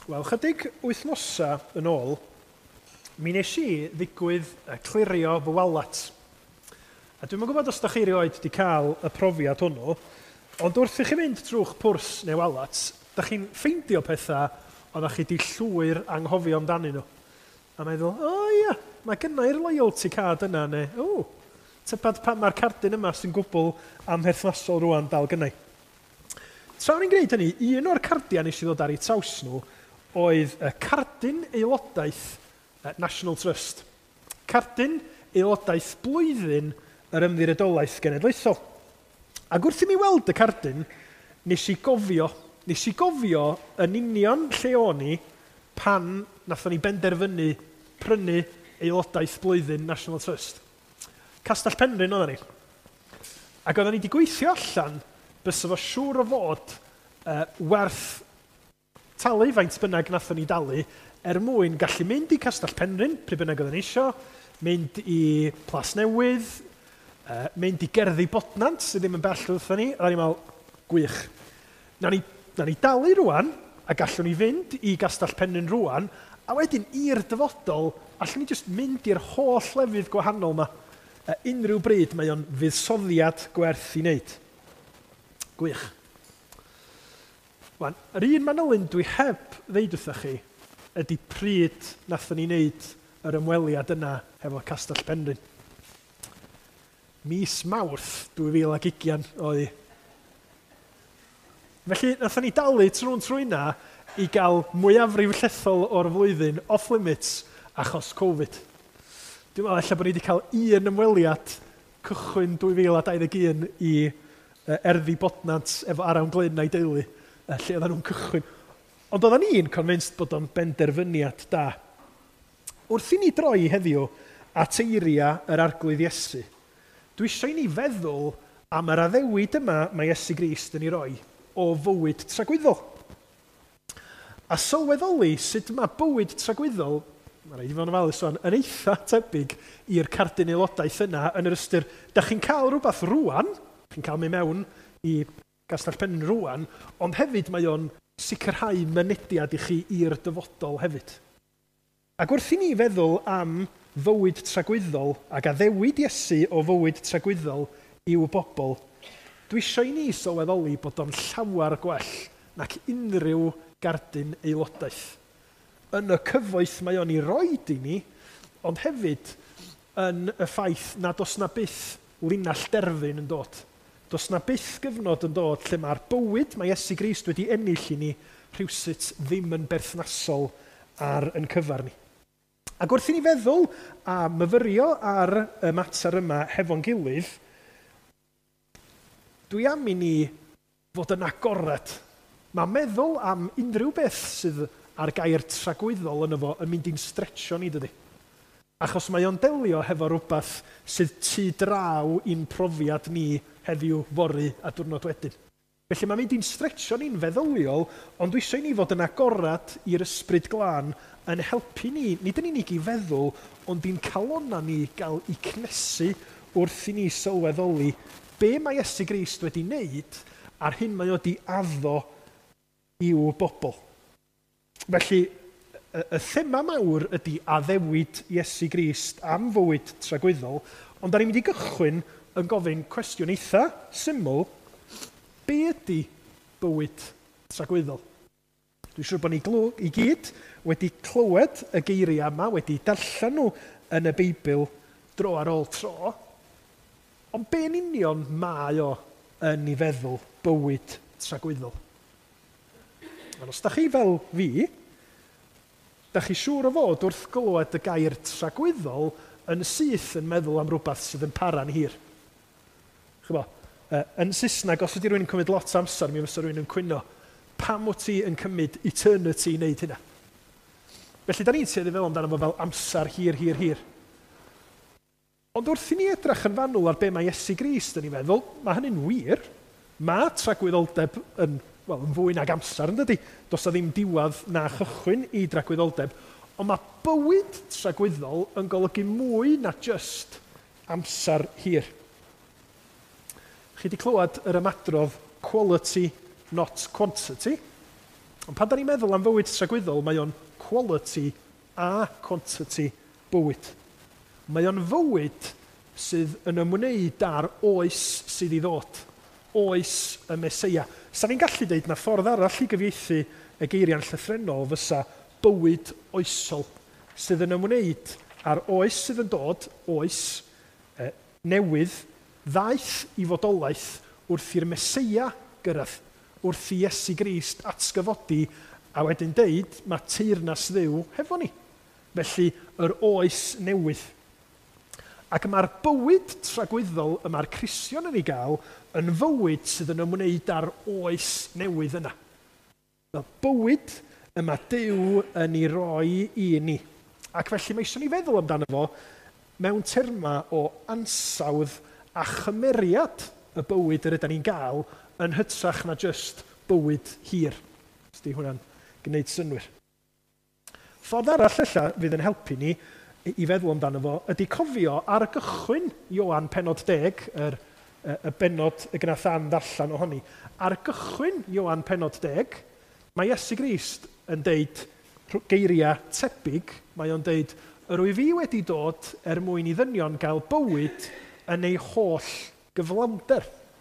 Wel, chydig wythnosa yn ôl, mi nes i ddigwydd clirio fy walat. A dwi'n gwybod os da chi rioed wedi cael y profiad hwnnw, ond wrth i chi fynd trwy'ch pwrs neu walat, da chi'n ffeindio pethau ond da chi di llwyr anghofio amdanyn nhw. A meddwl, ia, mae gynnau'r loyalty card yna, neu, tybed pan mae'r cardyn yma sy'n gwbl amherthnasol rwan dal gynnau. Tra ni'n gwneud hynny, un o'r cardiau nes i ddod ar eu traws nhw oedd y cardyn aelodaeth National Trust. Cardyn aelodaeth blwyddyn yr Ymddiriedolaeth Genedlaethol. Ac wrth i mi weld y cardyn, nes i gofio yn union lle o'n i pan nathon ni benderfynu prynu aelodaeth blwyddyn National Trust. Castell Penrhyn oedden ni. Ac oedden ni wedi gweithio allan bysa fo siŵr o fod werth talu faint bynnag nathon ni dalu mwyn gallu mynd i Castell Penrhyn, pryd bynnag oedden ni isio, mynd i Plasnewydd, mynd i Gerddi Bodnant, sydd ddim yn bell wrthon ni, a ni'n meddwl, gwych. Na ni dalu rwan, a gallwn ni fynd i Castell Penrhyn rwan, a wedyn i'r dyfodol, allwn ni just mynd i'r holl lefydd gwahanol yma. Unrhyw bryd mae o'n fuddsoddiad gwerth i wneud. Gwych. Wan, yr un manylun dwi heb ddeud wrthych chi ydy pryd nathon ni wneud yr ymweliad yna hefo Castell Penrhyn. Mis Mawrth 2020 oedd hi. Felly, nathon ni dalu trwy yna i gael mwyafrif llethol o'r flwyddyn off-limits achos Covid. Dwi'n meddwl eich bod ni wedi cael un ymweliad cychwyn 2021 i Erddi Bodnant efo Arawn Glyn a'i deulu, lle oedden nhw'n cychwyn. Ond oedden ni'n convinced bod o'n benderfyniad da. Wrth i ni droi heddiw at eiria yr arglwydd Iesu, dwi eisiau ni feddwl am yr addewid yma mae Iesu Grist yn ei roi o fywyd tragwyddol. A sylweddoli sut mae bywyd tragwyddol, mae'n rhaid i fod yn ofalus o'n, yn eitha tebyg i'r cardyn aelodaeth yna yn yr ystyr, da chi'n cael rhywbeth rwan, chi'n cael mynd mewn i Castell Penrhyn rwan, ond hefyd mae o'n sicrhau mynediad i chi i'r dyfodol hefyd. Ac wrth i ni feddwl am fywyd tragwyddol ac addewid Iesu o fywyd tragwyddol i'w bobl, dwi eisiau i ni sylweddoli bod o'n llawer gwell nac unrhyw gardyn aelodaeth. Yn y cyfoeth mae o'n ei roed i ni, ond hefyd yn y ffaith nad oes na byth linell derfyn yn dod. Does na byth gyfnod yn dod lle mae'r bywyd mae Iesu Grist wedi ennill i ni rhywsut ddim yn berthnasol ar yn cyfar ni. Ac wrth i ni feddwl a myfyrio ar y mater yma hefo'n gilydd, dwi am i ni fod yn agored. Mae meddwl am unrhyw beth sydd ar gair tragwyddol yn efo yn mynd i'n stretcho ni, dydy. Achos mae o'n delio hefo rhywbeth sydd tu draw i'n profiad ni heddiw, fori a diwrnod wedyn. Felly mae'n mynd i'n stretcho ni'n feddyliol, ond dwi eisiau ni fod yn agorad i'r ysbryd glân yn helpu ni, nid yn unig i feddwl, ond i'n calonna ni gael i cnesu wrth i ni sylweddoli be mae Iesu Grist wedi wneud a'r hyn mae wedi addo i'w bobl. Felly, y thema mawr ydy addewid Iesu Grist am fywyd tragwyddol, ond da ni'n mynd i gychwyn yn gofyn cwestiwn eitha syml, be ydy bywyd tragwyddol? Dwi'n siŵr bod ni i gyd wedi clywed y geiriau yma, wedi darllen nhw yn y Beibl dro ar ôl tro, ond be yn union mae o yn ei feddwl bywyd tragwyddol? Ond os da chi fel fi, da chi siŵr o fod wrth glywed y gair tragwyddol yn syth yn meddwl am rhywbeth sydd yn para'n hir. Chybo, yn Saesneg, os ydy rhywun yn cymryd lot amser, mi fysa rhywun yn cwyno, pam wyt ti yn cymryd eternity i wneud hynna? Felly, da ni'n tueddu fel amdano fo fel amser hir. Ond wrth i ni edrych yn fanwl ar be mae Iesu Grist yn ei feddwl, mae hynny'n wir. Mae tragwyddoldeb yn fwy nag amser, yn dydi? Does na ddim diwedd na chychwyn i dragwyddoldeb, ond mae bywyd tragwyddol yn golygu mwy na just amser hir. Chi wedi clywed yr ymadrodd quality, not quantity. Ond pan da ni'n meddwl am fywyd tragwyddol, mae o'n quality a quantity bywyd. Mae o'n fywyd sydd yn ymwneud â'r oes sydd i ddod. Oes y Meseia. Sa'n ni'n gallu dweud na ffordd arall i gyfieithu y geiriau'n llythrenol fysa bywyd oesol, sydd yn ymwneud â'r oes sydd yn dod, oes newydd, ddaeth i fodolaeth wrth i'r Meseia gyrraedd, wrth i Iesu Grist atgyfodi, a wedyn deud mae teyrnas Dduw hefo ni. Felly, yr oes newydd. Ac mae'r bywyd tragwyddol y mae'r Cristion yn ei gael yn fywyd sydd yn ymwneud â'r oes newydd yna. Fel bywyd y mae Duw yn ei roi i ni. Ac felly mae eisiau ni feddwl amdano fo mewn terma o ansawdd a chymeriad y bywyd yr ydym ni'n gael yn hytrach na just bywyd hir. Os di hwnna'n gwneud synwyr. Ffordd arall ella fydd yn helpu ni i feddwl amdano fo ydy cofio ar y gychwyn Ioan penod 10, y benod y gnath Ann ddarllan ohoni. Ar y gychwyn Ioan penod 10, mae Iesu Grist yn deud geiriau tebyg, mae o'n deud, yr wyf fi wedi dod mwyn i ddynion gael bywyd yn ei holl gyflawnder.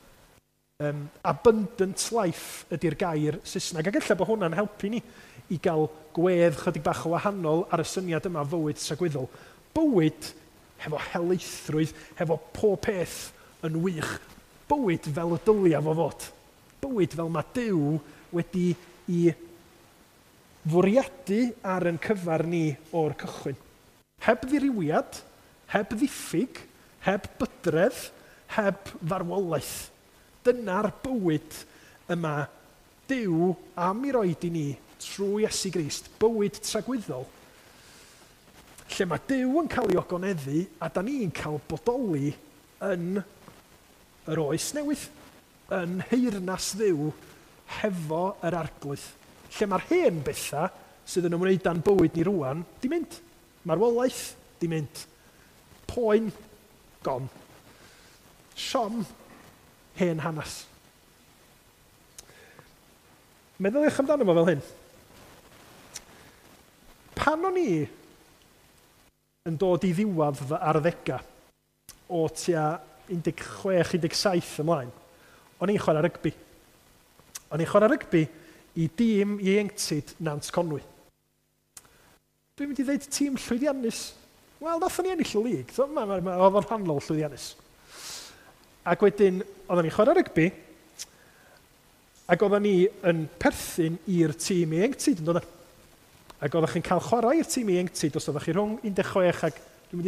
Abundant life ydy'r gair Saesneg. Ac ella bod hwnna'n helpu ni i gael gwedd chydig bach o wahanol ar y syniad yma fywyd tragwyddol. Bywyd hefo helaethrwydd, hefo pob peth yn wych. Bywyd fel y dylia fo fod. Bywyd fel mae Duw wedi i fwriadu ar yn cyfar ni o'r cychwyn. Heb ddirwyad, heb ddiffyg, heb bydredd, heb farwolaeth. Dyna'r bywyd yma Duw am i roed i ni trwy Iesu Grist, bywyd tragwyddol, lle mae Duw yn cael ei ogoneddu a da ni'n cael bodoli yn yr oes newydd, yn heyrnas Dduw hefo yr arglwydd. Lle mae'r hen bethau sydd yn ymwneud â'n bywyd ni rwan, di mynd. Marwolaeth, di mynd. Poen, gon. Siom, hen hanes. Meddyliwch amdano fo fel hyn. Pan o'n i yn dod i ddiwedd fy arddega o tua 16-17 ymlaen, o'n i'n chwarae rygbi. O'n i'n chwarae rygbi i dîm ieuenctid Nant Conwy. Dwi'n mynd i ddeud tîm llwyddiannus. Wel, nathon ni ennill y lig. Oedd o'n rhannol llwyddiannus. Ac wedyn, oedden ni'n chwarae rygbi, ac oedden ni yn perthyn i'r tîm ieuenctid, yn dod. Ac oeddech chi'n cael chwarae i'r tîm ieuenctid os oeddech chi rhwng 16 ac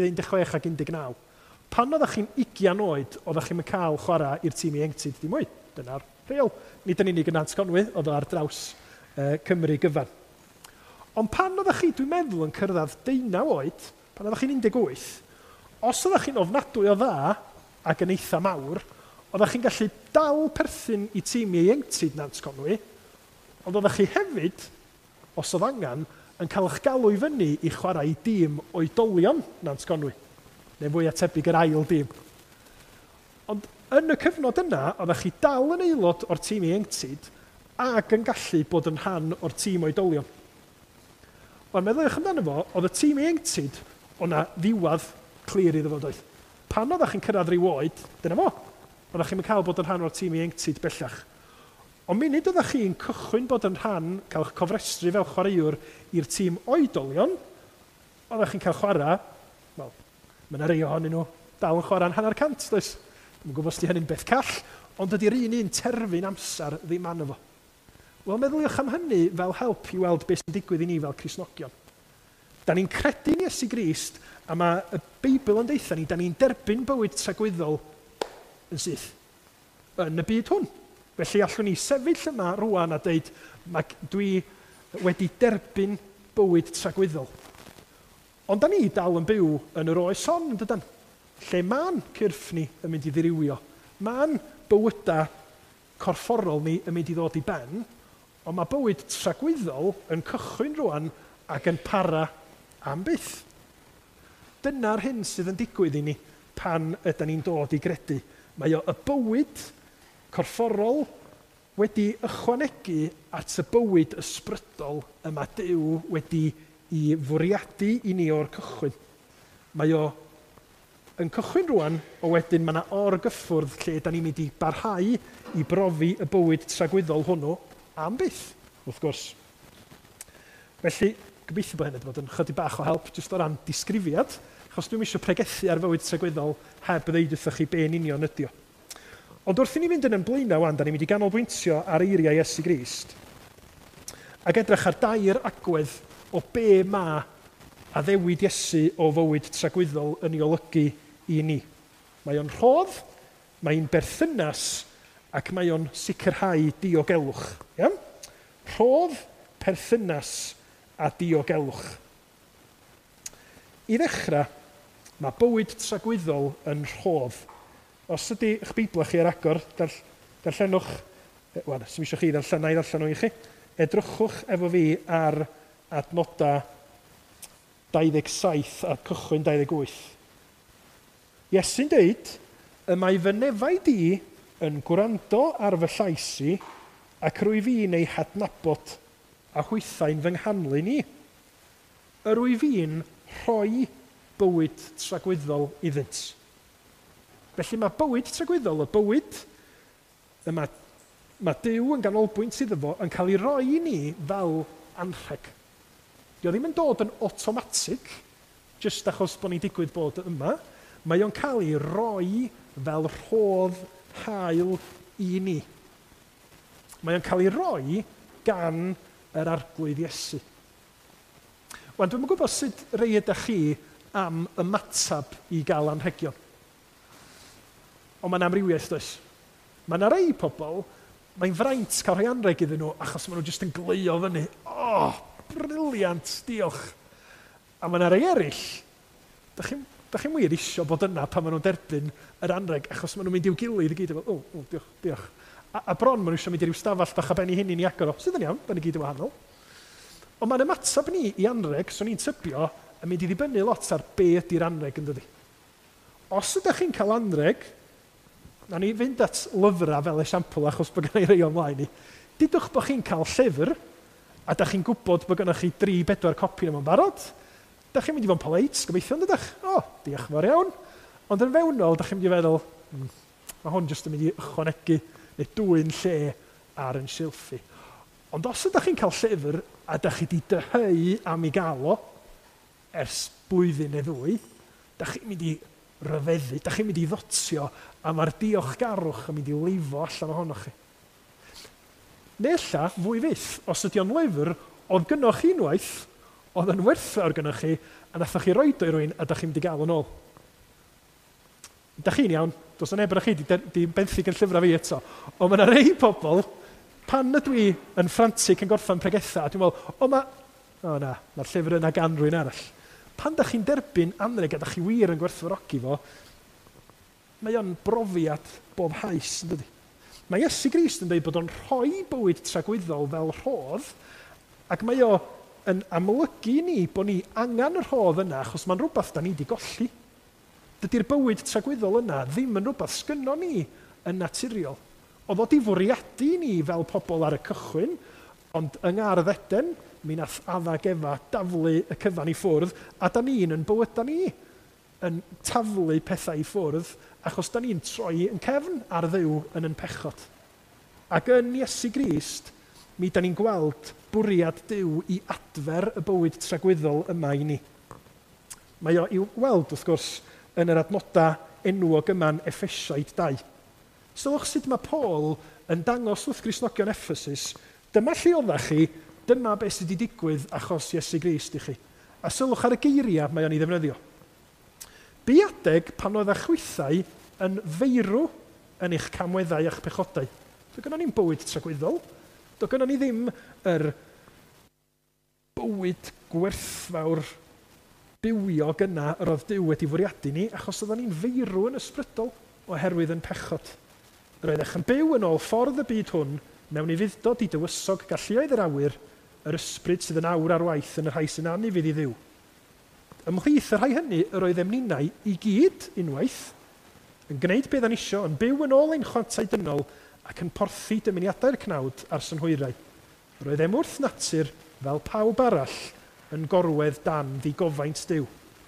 19. Pan oeddech chi'n 20 oed, oeddech chi'n cael chwarae i'r tîm ieuenctid dim mwy. Dyna'r rheol. Nid yn unig yn Nant Conwy, oedd o ar draws Cymru gyfan. Ond pan oeddech chi, dwi'n meddwl, yn cyrraedd 19 oed, pan oeddech chi'n 18, os oeddech chi'n ofnadwy o dda ac yn eitha mawr, oeddech chi'n gallu dal perthyn i tîm ieuenctid Nant Conwy, ond oeddech chi hefyd, os oedd angen, yn cael eich galw i fyny i chwarae i dîm oedolion Nant Conwy, neu fwy tebyg yr ail dîm. Ond yn y cyfnod yna, oeddech chi dal yn aelod o'r tîm ieuenctid ac yn gallu bod yn rhan o'r tîm oedolion. Ond meddylwch amdano fo, oedd y tîm ieuenctid o'na ddiwadd clir iddo fo doedd. Pan oeddech chi'n cyrraedd rhyw oed, dyna fo. Oeddech chi'n cael bod yn rhan o'r tîm ieuenctid bellach. Ond munud oeddech chi'n cychwyn bod yn rhan, cael eich cofrestru fel chwaraewr i'r tîm oedolion, oeddech chi'n cael chwarae, wel, mae yna rei ohonyn nhw dal yn chwarae'n hanner cant, does? Dwi'n gwybod os di hynny'n beth call, ond ydy'r un terfyn amser ddim anna fo. Wel, meddyliwch am hynny fel help i weld beth sy'n digwydd i ni fel Cristnogion. Da ni'n credu yn Iesu Grist, a mae y Beibl yn deitha ni, da ni'n derbyn bywyd tragwyddol yn syth yn y byd hwn. Felly allwn ni sefyll yma rwan a dweud, dwi wedi derbyn bywyd tragwyddol. Ond da ni dal yn byw yn yr oes hon, yn dydyn? Lle ma'n cyrff ni yn mynd i ddirywio. Ma'n bywydau corfforol ni yn mynd i ddod i ben, ond mae bywyd tragwyddol yn cychwyn rwan ac yn para am byth. Dyna'r hyn sydd yn digwydd i ni pan ydym ni'n dod i gredu. Mae o y bywyd corfforol wedi ychwanegu at y bywyd ysbrydol y mae Duw wedi i fwriadu i ni o'r cychwyn. Mae o yn cychwyn rwan, o wedyn mae yna orgyffwrdd lle da ni'n mynd i barhau i brofi y bywyd tragwyddol hwnnw am byth, wrth gwrs. Felly, gobeithio bod hynny wedi bod yn chydig bach o help jyst o ran disgrifiad, achos dwi'n eisiau pregethu ar fywyd tragwyddol heb ddeud wrthych chi be'n union ydi o. Ond wrth i ni fynd yn blaenau wan, da ni'n mynd i ganolbwyntio ar eiriau Iesu Grist, ac edrych ar dair agwedd o be mae addewid Iesu o fywyd tragwyddol yn ei olygu i ni. Mae o'n rhodd, mae'n berthynas, ac mae o'n sicrhau diogelwch. Iawn? Rhodd, perthynas a diogelwch. I ddechrau, mae bywyd tragwyddol yn rhodd. Os ydy eich Beibl chi ar agor, darllenwch, wel, sy'n eisiau chi darllen i nhw i chi, edrychwch efo fi ar adnodau 27 a cychwyn 28. Iesu'n deud, y mae fy nefaid i yn gwrando ar fy llais i ac rwy fi'n ei hadnabod a hwythau'n fy nghanlyn i. Rwy fi'n rhoi bywyd tragwyddol iddynt. Felly mae bywyd tragwyddol, y bywyd mae Duw yn ganolbwynt iddo fo yn cael ei roi i ni fel anrheg. Dio ddim yn dod yn automatic, jyst achos bod ni'n digwydd bod yma. Mae o'n cael ei roi fel rhodd hael i ni. Mae o'n cael ei roi gan yr arglwydd Iesu. Wan, dwi'n gwybod sut rei ydych chi am ymatab i gael anrhegion. Ond mae'n amrywiaeth, does. Mae yna rei pobl, mae'n fraint cael rhoi anrheg iddyn nhw achos maen nhw jyst yn gleio fyny. Briliant, diolch. A mae yna rei eraill, da chi'n wir isio bod yna pan maen nhw'n derbyn yr anrheg achos maen nhw'n mynd i'w gilydd i gyd efo, diolch. A bron maen nhw eisiau mynd i ryw stafall bach a benni hynny ni agor o. Sydd yn iawn, da ni gyd yn wahanol. Ond mae'n ymatab ni i anrheg, so ni'n tybio, yn mynd i ddibynnu lot ar be ydy'r anrheg yn dydi. Os ydych chi'n cael anrheg, na ni fynd at lyfrau fel esiampl achos bod gen i rei ymlaen ni. Didwch bod chi'n cael llyfr a da chi'n gwybod bod gennych chi 3-4 copi yma'n barod. Da chi'n mynd i fod yn polite, gobeithio yn dydych. Diolch yn fawr iawn. Ond yn fewnol, da chi'n mynd i feddwl, mae hwn jyst yn mynd i ychwanegu neu dwy'n lle ar yn silffi. Ond os ydych chi'n cael llyfr a da chi wedi dyheu am ei gael o ers blwyddyn neu ddwy, da chi'n mynd i ryfeddu, da chi'n mynd i ddotio a mae'r diolchgarwch yn mynd i leifo allan ohonoch chi. Neu ella, fwy fyth, os ydy o'n lyfr, oedd gynnoch chi unwaith, oedd yn werthfawr gynnoch chi, a nathoch chi roed o'i rwy'n a da chi'n mynd i gael yn ôl. Da chi'n iawn, dos o neb yn chi di benthyg yn llyfrau fi eto. Ond mae yna rei pobl, pan ydw i yn frantic yn gorffan pregetha, a dwi'n meddwl, mae'r llyfr yna gan rwy'n arall. Pan da chi'n derbyn anrheg a da chi wir yn gwerthfawrogi fo, mae o'n brofiad bob haes, yn dydi? Mae Iesu Grist yn dweud bod o'n rhoi bywyd tragwyddol fel rhodd, ac mae o yn amlygu ni bod ni angen y rhodd yna achos mae'n rhywbeth da ni wedi golli. Dydy'r bywyd tragwyddol yna ddim yn rhywbeth sgynno ni yn naturiol. Oedd o di fwriadu ni fel pobl ar y cychwyn, ond yng Ngardd Eden, mi nath Addag Efa daflu y cyfan i ffwrdd, a da ni'n yn bywyda ni yn taflu pethau i ffwrdd, achos da ni'n troi yn cefn ar Dduw yn pechod. Ac yn Iesu Grist, mi da ni'n gweld bwriad Duw i adfer y bywyd tragwyddol yma i ni. Mae o i'w weld, wrth gwrs, yn yr adnodau enwog yma'n Effesiaid 2. Sylwch sut mae Paul yn dangos wrth Gristnogion Ephesus, dyma lle oeddech chi, dyma beth sydd wedi digwydd achos Iesu Grist i chi. A sylwch ar y geiriau mae o'n ei ddefnyddio. Biadeg pan oedd eich chwythau yn feirw yn eich camweddau a'ch pechodau. Doedd gynnon ni'n bywyd tragwyddol. Doedd gynnon ni ddim yr bywyd gwerthfawr bywiog yna yr oedd Duw wedi fwriadu ni, achos oedden ni'n feirw yn ysbrydol oherwydd yn pechod. Roedd eich yn byw yn ôl ffordd y byd hwn mewn i fuddod i dywysog galluoedd yr awyr, yr ysbryd sydd yn awr ar waith yn y rhai sy'n anifydd i Dduw. Ymhlith y rhai hynny, yr oedd emninau i gyd unwaith, yn gwneud beth yn isio, yn byw yn ôl ein chwantau dynol ac yn porthi dymuniadau'r cnawd a'r synhwyrau. Roedd em wrth natur fel pawb arall yn gorwedd dan ddigofaint Duw.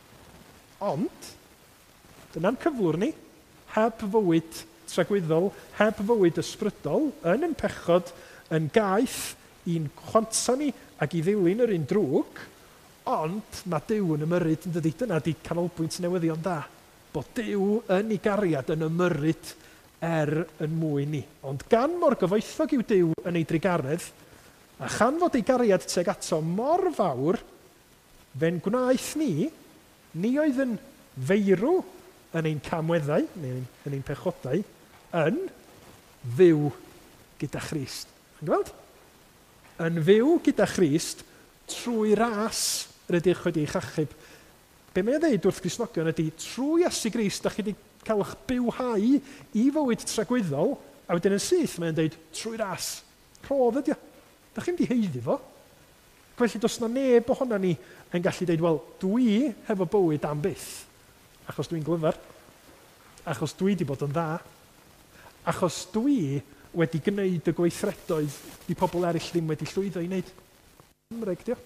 Ond, dyna'n cyflwr ni, heb fywyd tragwyddol, heb fywyd ysbrydol, yn ein pechod, yn gaeth i'n chwanta ni ac i ddilyn yr un drwg, ond mae Duw yn ymyrryd yn dydy. Dyna di canolbwynt newyddion da. Bod Duw yn ei gariad yn ymyrryd yn mwy ni. Ond gan mor gyfoethog yw Duw yn ei drigaredd, a chan fod ei gariad teg ato mor fawr, fe'n gwnaeth ni oedd yn feirw yn ein camweddau, neu yn ein pechodau, yn fyw gyda Christ. Yn gweld? Yn fyw gyda Christ trwy ras rydych wedi eich achub. Be mae'n dweud wrth Gristnogion ydy, trwy Iesu Grist, da chi wedi cael eich bywhau i fywyd tragwyddol, a wedyn yn syth, mae'n dweud, trwy ras. Rhodd ydi o. Da chi'n di heiddi fo. Felly, does na neb ohona ni yn gallu dweud, wel, dwi hefo bywyd am byth, achos dwi'n glyfar, achos dwi wedi bod yn dda, achos dwi wedi gwneud y gweithredoedd i pobl eraill ddim wedi llwyddo i wneud. Anreg, dio.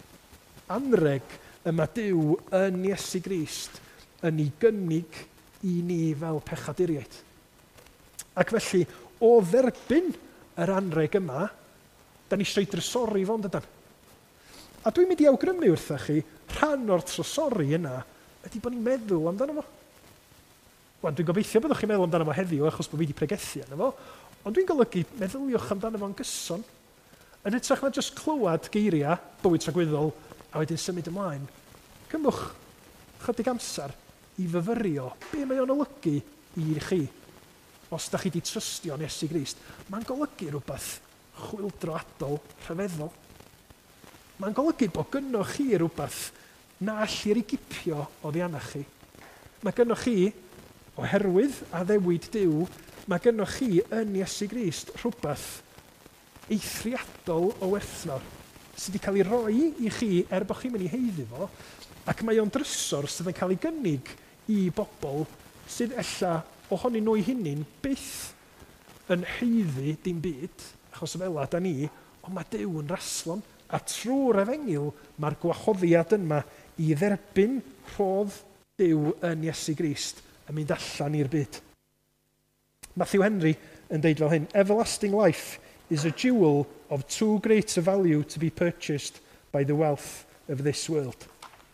Anreg yma Duw yn Iesu Grist yn ei gynnig i ni fel pechaduriaid. Ac felly, o dderbyn yr anreg yma, da ni eisiau drysori fo'n dydan. A dwi'n mynd i awgrymu wrthych chi, rhan o'r trysori yna ydy bod ni'n meddwl amdano fo. Wel, dwi'n gobeithio byddwch chi'n meddwl amdano fo heddiw achos bod fi wedi pregethu yna fo, ond dwi'n golygu meddyliwch amdano fo'n gyson. Yn hytrach na jyst clywed geiriau, bywyd tragwyddol, a wedyn symud ymlaen. Cymwch chydig amser i fyfyrio be mae o'n olygu i chi. Os da chi wedi trystio yn Iesu Grist, mae'n golygu rhywbeth chwyldroadol rhyfeddol. Mae'n golygu bod gynnoch chi rhywbeth na allir ei gipio o ddianach chi. Mae gynnoch chi, oherwydd a ddewid Duw, mae gynnoch chi yn Iesu Grist rhywbeth eithriadol o werthfawr sydd wedi cael ei roi i chi bod chi'n mynd i heiddi fo, ac mae o'n drysor sydd yn cael ei gynnig i bobl sydd ella ohonyn nhw eu hunain byth yn heiddi dim byd, achos fel da ni, ond mae Duw yn raslon, a trwy'r Efengil mae'r gwahoddiad yma i dderbyn rhodd Duw yn Iesu Grist yn mynd allan i'r byd. Matthew Henry yn deud fel hyn, everlasting life is a jewel of too great a value to be purchased by the wealth of this world.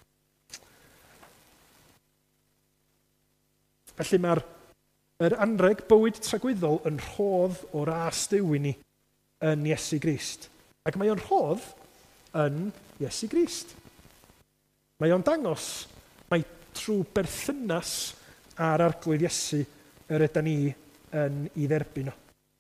Felly mae'r anreg bywyd tragwyddol yn rhodd o ras Duw i ni yn Iesu Grist. Ac mae o'n rhodd yn Iesu Grist. Mae o'n dangos mai trwy berthynas ar arglwydd Iesu yr ydyn ni yn ei dderbyn o.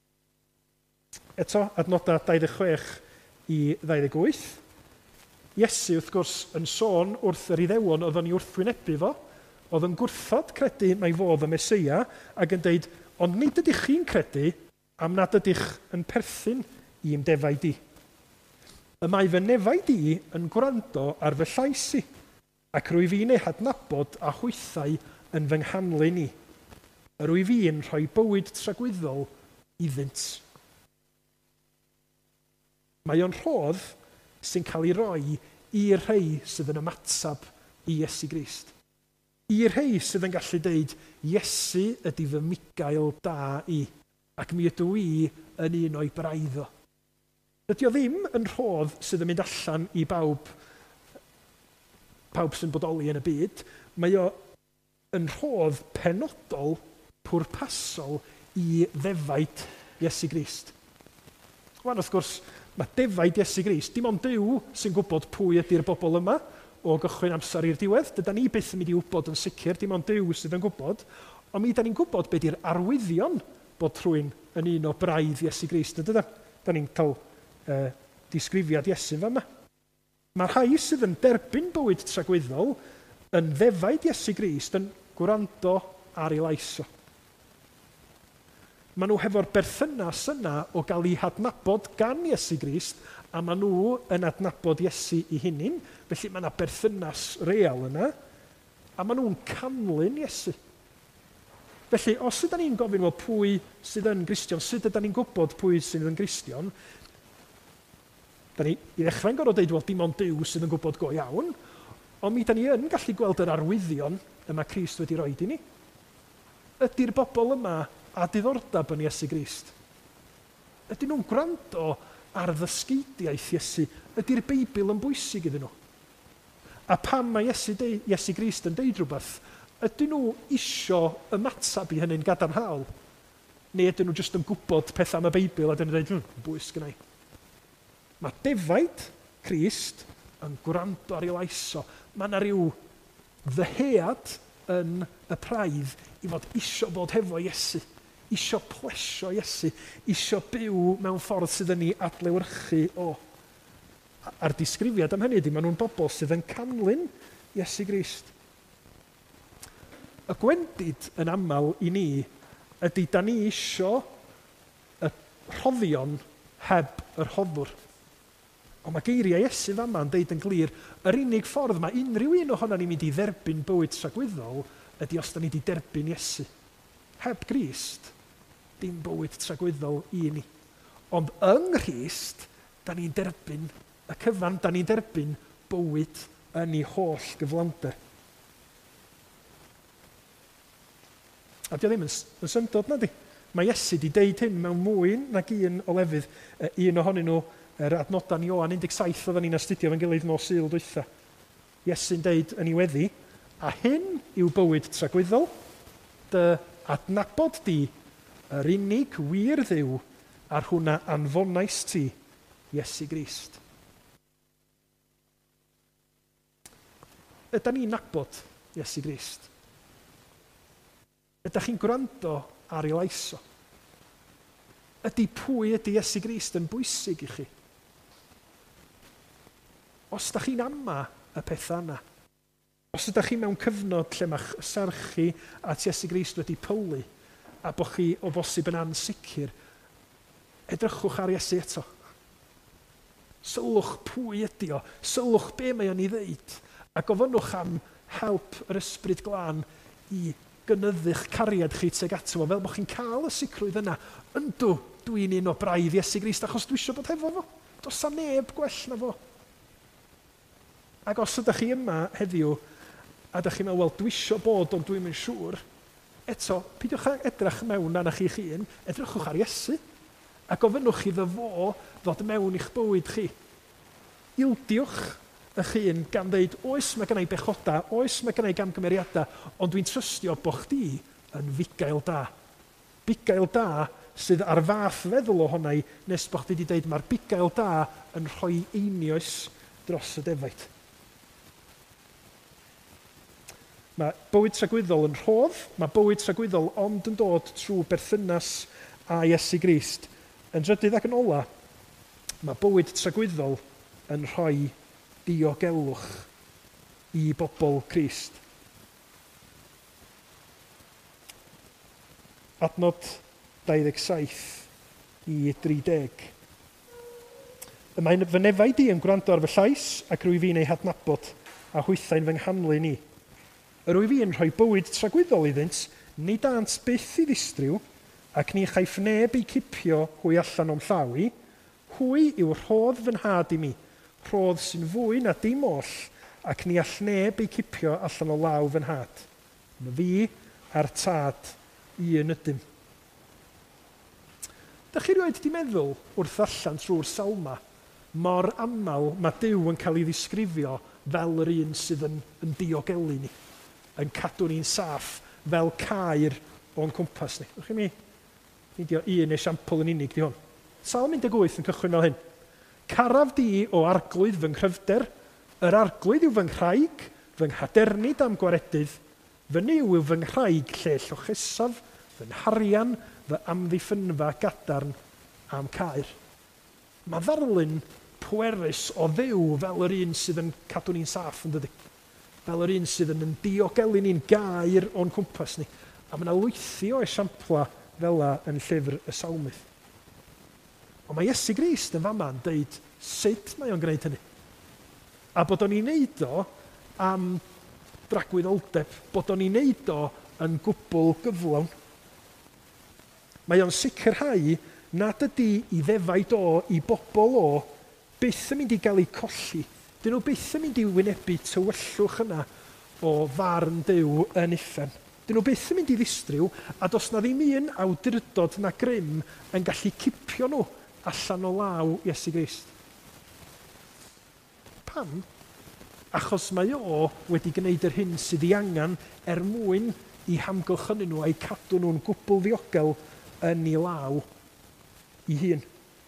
Eto, adnodau 26 i 28. Iesu, wrth gwrs, yn sôn wrth yr Iddewon oedd ni wrthwynebu fo, oedd yn gwrthod credu mai fodd y Meseia, ac yn deud, ond nid ydych chi'n credu am nad ydych yn perthyn i'm defaid i. Y mae fy nefaid i yn gwrando ar fy llais i, ac rwy fi'n ei hadnabod a hwythau yn fy nghanlyn i. Rwy fi'n rhoi bywyd tragwyddol iddynt. Mae o'n rhodd sy'n cael ei roi i'r rhai sydd yn ymatab i Iesu Grist. I'r rhai sydd yn gallu deud, Iesu ydy fy migael da i, ac mi ydw i yn un o'i braidd o. Dydy o ddim yn rhodd sydd yn mynd allan i bawb sy'n bodoli yn y byd. Mae o yn rhodd penodol, pwrpasol i ddefaid Iesu Grist. Wan, wrth gwrs, mae defaid Iesu Grist, dim ond Duw sy'n gwybod pwy ydy'r bobl yma o gychwyn amser i'r diwedd. Dyda ni byth yn mynd i wybod yn sicr, dim ond Duw sydd yn gwybod, ond mi da ni'n gwybod beth yw'r arwyddion bod rhywun yn un o braidd Iesu Grist. Da ni'n cael disgrifiad Iesu fa yma. Mae rhai sydd yn derbyn bywyd tragwyddol yn ddefaid Iesu Grist yn gwrando ar ei lais o. Maen nhw hefo'r berthynas yna o gael ei hadnabod gan Iesu Grist, a maen nhw yn adnabod Iesu ei hunain, felly mae yna berthynas real yna, a maen nhw'n canlyn Iesu. Felly, os ydym ni'n gofyn, wel, pwy sydd yn Gristion, sut ydym ni'n gwybod pwy sydd yn Gristion, da ni i ddechrau'n gorfod dweud, wel, dim ond Duw sydd yn gwybod go iawn, ond mi da ni yn gallu gweld yr arwyddion yma Crist wedi rhoi i ni. Ydy'r bobl yma a diddordeb yn Iesu Grist? Ydyn nhw'n gwrando ar ddysgeidiaeth Iesu? Ydy'r Beibl yn bwysig iddyn nhw? A pam mae Iesu Grist yn deud rhywbeth, ydyn nhw isio ymatab i hynny'n gadarnhaol? Neu ydyn nhw jyst yn gwybod pethau am y Beibl a dyn nhw'n dweud, bwys gynnau. Mae defaid Crist yn gwrando ar ei laiso. Mae yna rhyw ddyhead yn y praidd i fod isio bod hefo Iesu, isio plesio Iesu, isio byw mewn ffordd sydd yn ei adlewyrchu o. A'r disgrifiad am hynny ydy, maen nhw'n bobl sydd yn canlyn Iesu Grist. Y gwendid yn aml i ni ydy, da ni isio y rhoddion heb yr hoddwr. Ond mae geiriau Iesu fama'n deud yn glir, yr unig ffordd mae unrhyw un ohono ni'n mynd i dderbyn bywyd tragwyddol ydy os da ni wedi derbyn Iesu. Heb Grist, dim bywyd tragwyddol i ni. Ond yng Nghrist, da ni'n derbyn y cyfan, da ni'n derbyn bywyd yn ei holl gyflawnder. A di o ddim yn syndod na di. Mae Iesu wedi deud hyn mewn mwy nag un o lefydd. Un ohonyn nhw, yr adnodau ni Ioan 17 oedden ni'n astudio fe'n gilydd nos Sul dwytha. Iesu'n deud yn ei weddi, a hyn yw bywyd tragwyddol, dy adnabod di yr unig wir Dduw ar hwnna anfonais ti, Iesu Grist. Ydyn ni'n nabod Iesu Grist? Ydych chi'n gwrando ar ei laiso? Ydy pwy ydy Iesu Grist yn bwysig i chi? Os ydych chi'n ama y pethau yna, os ydych chi mewn cyfnod lle mae'ch serchu at Iesu Grist wedi pylu, a bod chi o bosib yn ansicr, edrychwch ar Iesu eto. Sylwch pwy ydy o, sylwch be mae o'n i ddeud, a gofynnwch am help yr ysbryd glân i gynyddu'ch cariad chi tuag ato fo, fel bod chi'n cael y sicrwydd yna. Yndw, dwi'n un o braidd Iesu Grist, achos dwi eisiau bod hefo fo. Does na neb gwell na fo. Ac os ydych chi yma heddiw, a ydych chi'n meddwl, wel, dwi eisiau bod, ond dwi'n mynd siŵr, eto, peidiwch â edrych mewn arnach chi'ch hun, edrychwch ar Iesu, a gofynnwch iddo fo ddod mewn i'ch bywyd chi. Ildiwch eich hun gan ddeud, oes mae gennau bechoda, oes mae gennau gamgymeriadau, ond dwi'n trystio bod chdi yn fugail da. Bugail da sydd ar fath feddwl ohonai nes bod chdi wedi dweud, mae'r bugail da yn rhoi einioes dros y defaid. Mae bywyd tragwyddol yn rhodd, mae bywyd tragwyddol ond yn dod trwy berthynas a Iesu Grist. Yn drydydd ac yn ola, mae bywyd tragwyddol yn rhoi diogelwch i bobl Crist. Adnod 27 i 30. Mae fy nefaid i yn gwrando ar fy llais ac rwy fi'n ei hadnabod a hwythau'n fy nghanlu ni. Rwy fi'n rhoi bywyd tragwyddol iddynt, nid ant byth i ddistryw, ac ni chaiff neb ei cipio hwy allan o'm llaw i, hwy yw rhodd fy nhad i mi, rhodd sy'n fwy na dim oll, ac ni all neb ei cipio allan o law fy nhad. Mae fi a'r tad un ydym. Dych chi rioed wedi meddwl wrth allan trwy'r salma, mor aml mae Duw yn cael ei ddisgrifio fel yr un sydd yn diogelu ni, yn cadw ni'n saff fel caer o'n cwmpas ni. Ydych chi'n mi? Nid un esiampl yn unig di hwn. Salm 18 yn cychwyn fel hyn. Caraf di o arglwydd fy nghryfder, yr arglwydd yw fy nghraig, fy nghadernid am gwaredydd, fy niw yw fy nghraig lle llochesaf, fy nharian, fy amddiffynfa gadarn am caer. Mae ddarlun pwerus o Dduw fel yr un sydd yn cadw ni'n saff yn dydy. Fel yr un sydd yn diogelu ni'n gair o'n cwmpas ni. A mae yna lwythi o esiampla fel la yn llyfr y Salmydd. Ond mae Iesu Grist yn fama yn deud sut mae o'n gwneud hynny. A bod o'n ei wneud o am dragwyddoldeb, bod o'n ei wneud o yn gwbl gyflawn. Mae o'n sicrhau nad ydy I ddefaid I bobl byth yn mynd I gael ei colli. Dyn nhw byth yn mynd I wynebu tywyllwch yna o farn Duw yn uffen. Dyn nhw byth yn mynd I ddistryw, a dos na ddim un awdurdod na grym yn gallu cipio nhw allan o law Iesu Grist. Pam? Achos mae wedi gwneud yr hyn sydd I angen mwyn I hamgylchynu nhw a'i cadw nhw'n gwbl ddiogel yn ei law I hun.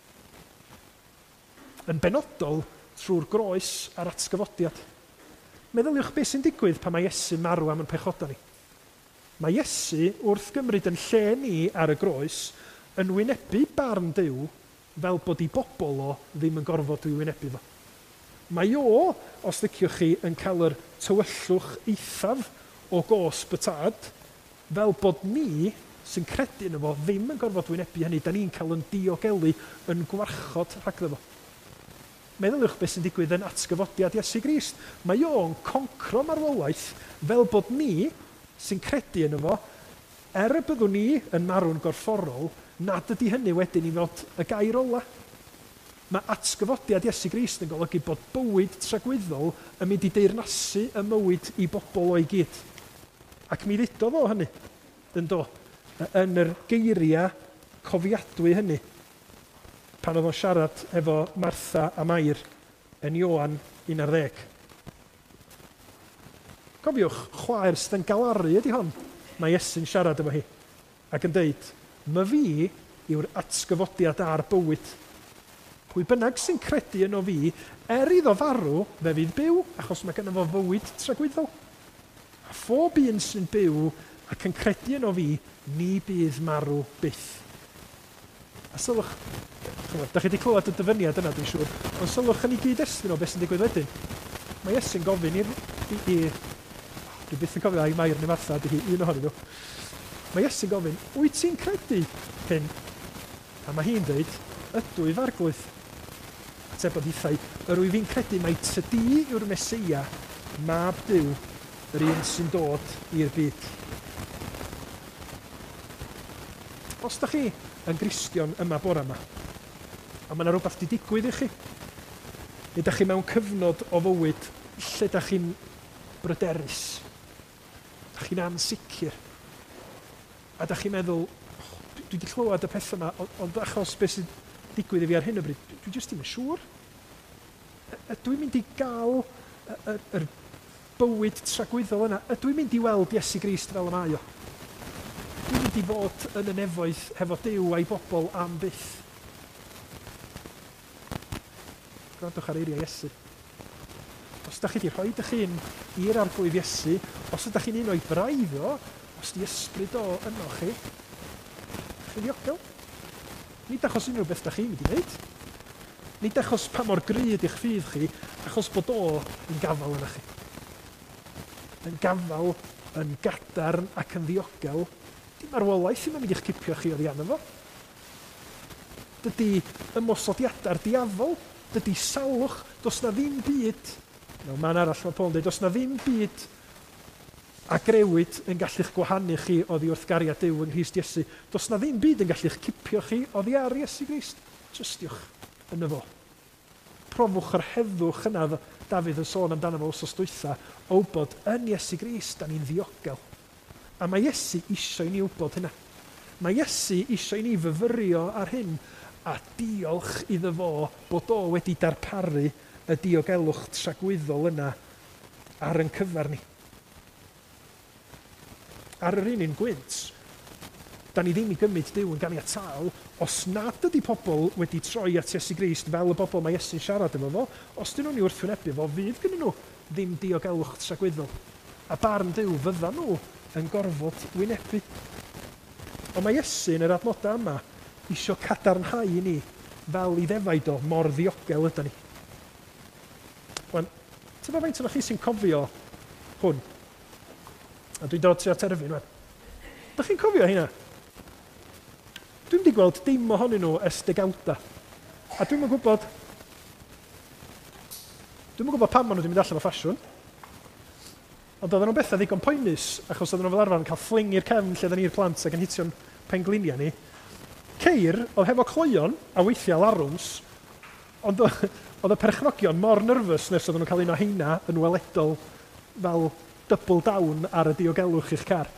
Yn benodol trwy'r groes a'r atgyfodiad. Meddyliwch beth sy'n digwydd pan mae Iesu marw am yn pechoda ni. Mae Iesu wrth gymryd yn lle ni ar y groes yn wynebu barn Duw fel bod I bobl ddim yn gorfod I wynebu fo. Mae os liciwch chi, yn cael yr tywyllwch eithaf o gos bytad, fel bod ni sy'n credu yno fo ddim yn gorfod wynebu hynny, da ni'n cael yn diogelu yn gwarchod rhagddo fo. Meddyliwch beth sy'n digwydd yn atgyfodiad Iesu Grist. Mae o'n concro marwolaeth fel bod ni sy'n credu yno fo, y byddwn ni yn marw'n gorfforol, nad ydy hynny wedyn I fod y gair ola. Mae atgyfodiad Iesu Grist yn golygu bod bywyd tragwyddol yn mynd I deyrnasu y mywyd I bobl o'i gyd. Ac mi ddudodd o hynny, yn yr geiriau cofiadwy hynny, pan oedd o'n siarad efo Martha a Mair yn Ioan 11. Cofiwch, chwaer sydd yn galaru ydy hon. Mae Iesu'n siarad efo hi, ac yn deud, my fi yw'r atgyfodiad a'r bywyd. Pwy bynnag sy'n credu yno fi, iddo farw, fe fydd byw, achos mae gennym fo fywyd tragwyddol. A phob un sy'n byw ac yn credu yno fi, ni bydd marw byth. A sylwch, da chi wedi clywed y dyfyniad yna, dwi'n siŵr, ond sylwch yn ei gyd-destun o beth sy'n digwydd wedyn. Mae Iesu'n gofyn dwi byth yn cofio ai Mair neu Martha, ydy hi, un ohonyn nhw. Mae Iesu'n gofyn, wyt ti'n credu hyn? A mae hi'n dweud, ydw I farglwydd. Atebodd hithau, yr wyf fi'n credu mai tydi yw'r Meseia, mab Duw, yr un sy'n dod i'r byd. Os da chi yn Gristion yma bore yma, a mae yna rhywbeth wedi digwydd I chi, neu da chi mewn cyfnod o fywyd lle da chi'n bryderus, da chi'n ansicr, a da chi'n meddwl, dwi wedi clywed y pethau yma, ond achos beth sy'n digwydd I fi ar hyn o bryd, dwi jyst ddim yn siŵr. Ydw i'n mynd I gael yr bywyd tragwyddol yna? Ydw i'n mynd I weld Iesu Grist fel y mae o? Dwi'n mynd I fod yn y nefoedd hefo Duw a'i bobl am byth. Gwrandwch ar eiriau Iesu. Os da chi wedi rhoi eich hun i'r arglwydd Iesu, os ydych chi'n un o'i braidd o, os di ysbryd o yno chi, chi'n ddiogel. Nid achos unrhyw beth da chi'n mynd I wneud. Nid achos pa mor gryd i'ch ffydd chi, achos bod yn gafal yna chi. Yn gafal, yn gadarn ac yn ddiogel, di marwolaeth ddim yn mynd i'ch cipio chi oddi arno fo. Dydy ymosodiadau'r diafol, dydy salwch, dos na ddim byd, ma'n arall mae Paul'n dweud, dos na ddim byd a grewyd yn gallu'ch gwahanu chi oddi wrth gariad Duw yng Nghrist Iesu. Dos na ddim byd yn gallu'ch cipio chi oddi ar Iesu Grist. Trystiwch yn y fo. Profwch yr heddwch yna Dafydd yn sôn amdano fo wsos dwytha, o bod yn Iesu Grist da ni'n ddiogel. A mae Iesu isio I ni wybod hynna. Mae Iesu isio I ni fyfyrio ar hyn a diolch iddo fo bod wedi darparu y diogelwch tragwyddol yna ar yn cyfar ni. Ar yr un gwynt, da ni ddim I gymryd Duw yn ganiataol os nad ydy pobl wedi troi at Iesu Grist fel y bobl mae Iesu'n siarad efo fo, os dyn nhw'n I wrthwynebu fo, fydd gyda nhw ddim diogelwch tragwyddol. A barn Duw fydda nhw yn gorfod wynebu. Ond mae Iesu yn yr adnodau yma isio cadarnhau I ni fel I ddefaid o mor ddiogel ydyn ni. Wan, tyfa faint o'ch chi sy'n cofio hwn? A dwi'n dod trio terfyn, wan. Da chi'n cofio hynna? Dwi'n wedi gweld dim ohonyn nhw ers degawda. A dwi'n yn gwybod pam maen nhw wedi mynd allan o ffasiwn. Ond oedden nhw'n bethau ddigon poenus, achos oedden nhw fel arfer yn cael ffling i'r cefn lle oedden ni'r plant ac yn hitio'n pengliniau ni. Ceir oedd hefo cloion a weithiau larwms, ond oedd y perchnogion mor nyrfys nes oedden nhw'n cael un o heina yn weledol fel double down ar y diogelwch i'ch car.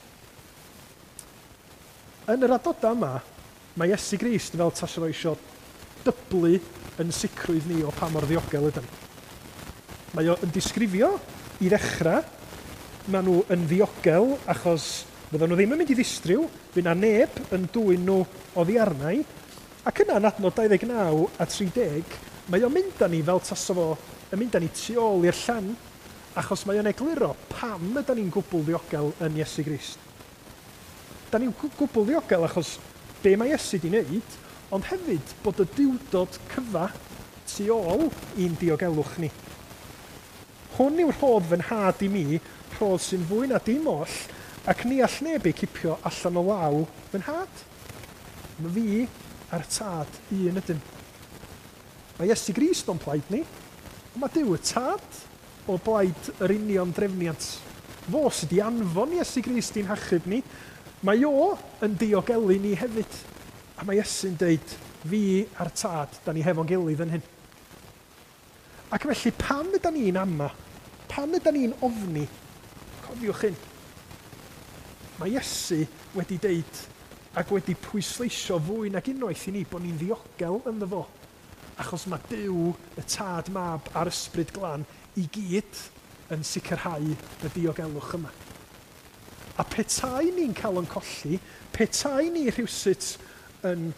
Yn yr adnodau yma, mae Iesu Grist fel tasio fo eisiau dyblu yn sicrwydd ni o pa mor ddiogel ydyn ni. Mae o yn disgrifio i ddechrau, maen nhw yn ddiogel achos fydden nhw ddim yn mynd i ddistriw, fydd na neb yn dwyn nhw oddi arnau, ac yna yn adnod 29 a 30, mae o'n mynd â ni fel tasio fo, yn mynd â ni tu ôl i'r llan, achos mae o'n egluro pam ydyn ni'n gwbl ddiogel yn Iesu Grist. Da ni'n gwbl ddiogel achos be mae Iesu di wneud, ond hefyd bod y diwdod cyfa tu ôl i'n diogelwch ni. Hwn yw'r rhodd fy nhad i mi, rhodd sy'n fwy na dim oll, ac ni all neb ei cipio allan o law fy nhad. Mae fi a'r tad un ydyn. Mae Iesu Grist o'n plaid ni, ond mae Duw y tad o blaid yr union drefniant. Fo sydd wedi anfon Iesu Grist i'n hachub ni, mae o yn diogelu ni hefyd. A mae Iesu'n deud, fi a'r tad, da ni hefo'n gilydd yn hyn. Ac felly, pam ydyn ni'n ama? Pam ydyn ni'n ofni? Cofiwch hyn. Mae Iesu wedi deud ac wedi pwysleisio fwy nag unwaith i ni bod ni'n ddiogel ynddo fo. Achos mae Duw, y Tad Mab a'r Ysbryd Glân i gyd yn sicrhau y diogelwch yma. A petai ni'n cael yn colli, petai ni rhywsut yn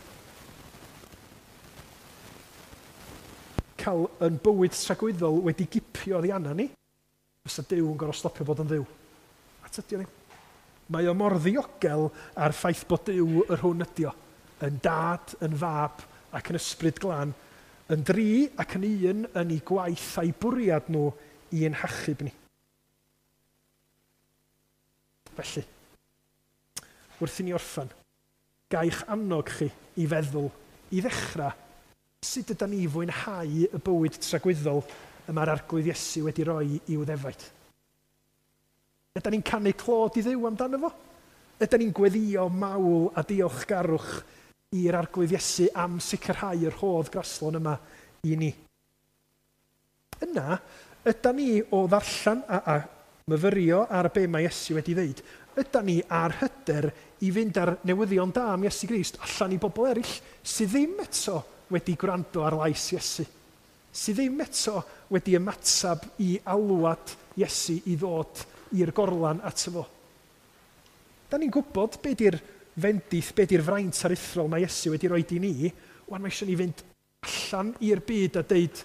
cael yn bywyd tragwyddol wedi gipio oddi anna ni, fysa Duw yn gorfod stopio bod yn Dduw. A tydi o ddim. Mae o mor ddiogel ar ffaith bod Duw yr hwn ydi o, yn dad, yn fab ac yn Ysbryd Glân, yn dri ac yn un yn ei gwaith a'i bwriad nhw i'n hachub ni. Felly, wrth i ni orffan, gaich annog chi i feddwl, i ddechrau, sut ydym ni fwynhau y bywyd tragwyddol y mae'r arglwydd Iesu wedi rhoi i'w ddefaid? Ydym ni'n canu clod i Dduw amdano fo? Ydym ni'n gweddio mawl a diolchgarwch i'r arglwydd Iesu am sicrhau yr hodd graslon yma i ni? Yna, ydym ni o ddarllen a myfyrio ar be mae Iesu wedi ddeud, ydym ni ar hyder i fynd ar newyddion da am Iesu Grist allan i bobl eraill sydd ddim eto wedi gwrando ar lais Iesu, sydd ddim eto wedi ymatab i alwad Iesu i ddod i'r gorlan ato fo. Da ni'n gwybod be di'r fendith, be di'r fraint aruthrol mae Iesu wedi rhoi i ni, wan mae eisiau ni fynd allan i'r byd a deud,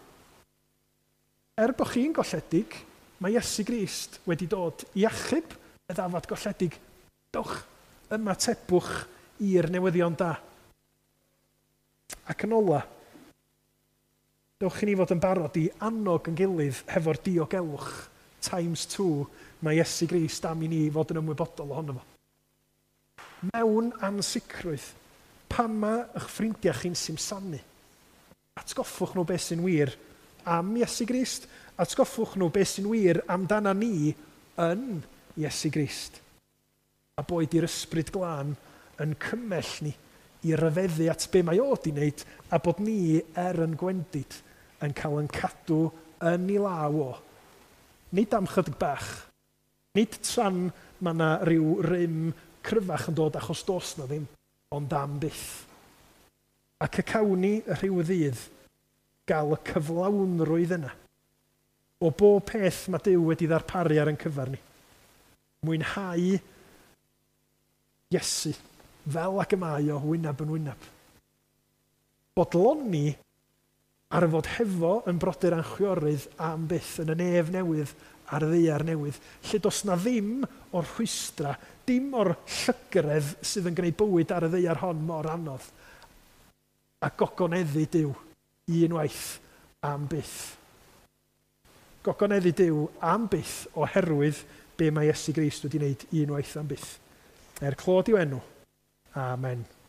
bod chi'n golledig, mae Iesu Grist wedi dod i achub y ddafad golledig. Dowch, ymatebwch i'r newyddion da. Ac yn ola, dowch i ni fod yn barod i annog yn gilydd hefo'r diogelwch times 2 mae Iesu Grist am i ni fod yn ymwybodol ohono fo. Mewn ansicrwydd, pan mae eich ffrindiau chi'n simsanu, atgoffwch nhw beth sy'n wir am Iesu Grist, atgoffwch nhw beth sy'n wir amdana ni yn Iesu Grist. A boed i'r Ysbryd Glân yn cymell ni i ryfeddu at be mae o wedi wneud, a bod ni yn gwendid yn cael yn cadw yn ei law o. Nid am chydig bach, nid tran mae yna rhyw rym cryfach yn dod achos dos na ddim, ond am byth. Ac y cawn ni rhyw ddydd gael y cyflawnrwydd yna o bob peth mae Duw wedi ddarparu ar ein cyfar ni. Mwynhau Iesu fel ac y mae o wyneb yn wyneb. Bodloni ar fod hefo yn brodyr anchwiorydd am byth yn y nef newydd a'r ddaear newydd, lle dos na ddim o'r rhwystra, dim o'r llygredd sydd yn gwneud bywyd ar y ddaear hon mor anodd, a gogoneddu Duw unwaith am byth. Gogoneddu Duw am byth oherwydd be mae Iesu Grist wedi wneud unwaith am byth. Clod i'w enw. Amen.